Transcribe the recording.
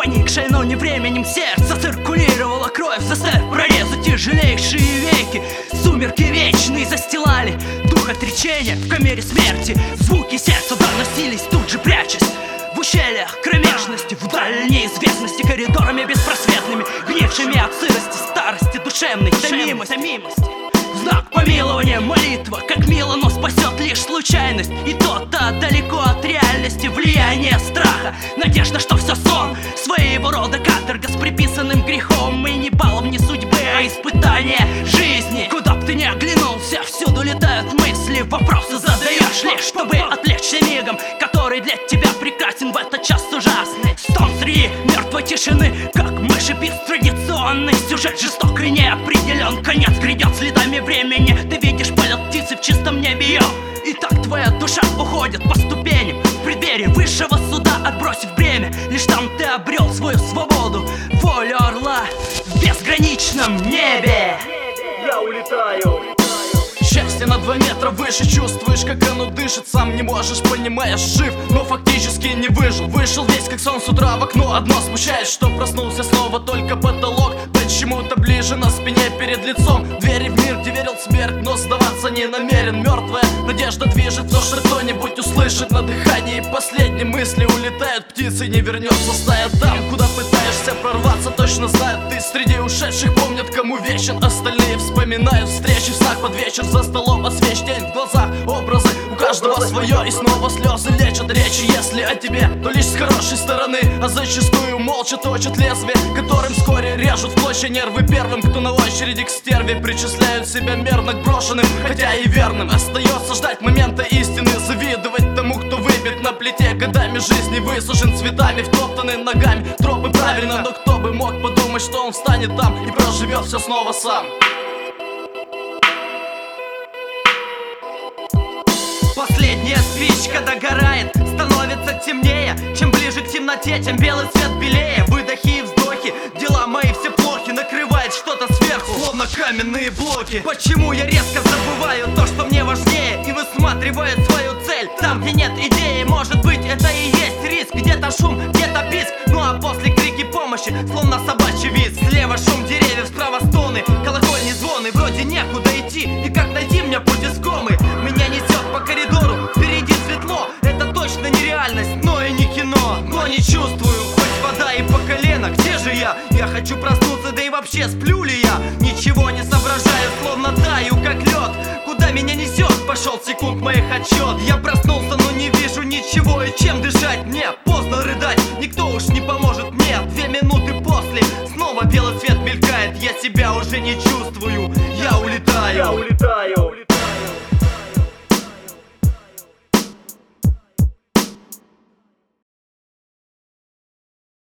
Поникшее, но не временем сердце циркулировала кровь, заставив прорезать тяжелейшие веки. Сумерки вечные застилали дух отречения в камере смерти. Звуки сердца доносились, тут же прячась в ущельях кромешности, в дальней неизвестности, коридорами беспросветными, гнившими от сырости, старости, душевной томимости. Знак помилования, молитва, как мило, но спасет лишь случайность. И то-то далеко от реальности влияние страха, надежда, что все сон, своего рода каторга с приписанным грехом. И не балом, не судьбы, а испытание жизни. Куда б ты ни оглянулся, всюду летают мысли, вопросы задаешь лишь, чтобы отвлечься мигом, который для тебя прекрасен в этот час ужасный. Стон среди мертвой тишины, как мышепис традиционный. Сюжет жесток и неопределен, конец грядет следами времени. Ты видишь полет птицы в чистом небе, и так твоя душа уходит по ступеням в преддверии высшего суда, отбросив бремя. Лишь там ты обрел свою свободу, волю орла в безграничном небе. Я улетаю. Счастье на 2 метра выше, чувствуешь, как оно дышит. Сам не можешь, понимаешь, жив, но фактически не выжил. Вышел весь как сон с утра в окно. Одно смущает, что проснулся снова только потолок. Почему-то ближе на спине перед лицом. Двери в мир, где верил в смерть, но сдаваться не намерен. Мертвая надежда движет, но что кто-нибудь услышит. На дыхании последние мысли улетают птицы, не вернется стая. Там, куда пытаешься прорваться, точно знают ты. Среди ушедших помнят, кому вечен. Остальные вспоминают встречи в снах под вечер. За столом освещ тень в глазах, образы у каждого свое. И снова слезы лечат речи. Если о тебе, то лишь с хорошей стороны, а зачастую молча точат лезвие, которым вскоре режут в клочья нервы. Первым, кто на очереди к стерве, причисляют себя мерно к брошенным, хотя и верным. Остается ждать момента истины, завидовать тому, кто выбит на плите. Годами жизни высушен цветами, втоптаны ногами тропы правильно. Но кто бы мог подумать, что он встанет там и проживет все снова сам. Последняя спичка догорает, становится темнее. Чем ближе к темноте, тем белый свет белее. Выдохи и вздохи, дела мои все плохи. Накрывает что-то сверху, словно каменные блоки. Почему я резко забываю то, что мне важнее, и высматриваю свою цель там, где нет идеи? Может быть, это и есть риск. Где-то шум, где-то писк, ну а после крики помощи, словно собачий визг. Слева шум деревьев, справа стоны, колокольни звоны. Вроде некуда идти, и как найти мне путь искомый? Меня несет по коридору, впереди светло. Это точно не реальность, но и не кино. Но не чувствую, хоть вода и по колено. Где же я? Я хочу проснуться, да и вообще сплю ли я? Ничего не соображаю, словно таю, как лед. Куда меня несет? Пошел секунд моих отсчет. Я проснулся, но не вижу ничего. И чем дышать мне? Поздно рыдать, никто уж не поможет мне. 2 минуты после, снова белый свет мелькает. Я себя уже не чувствую, я улетаю. Я улетаю.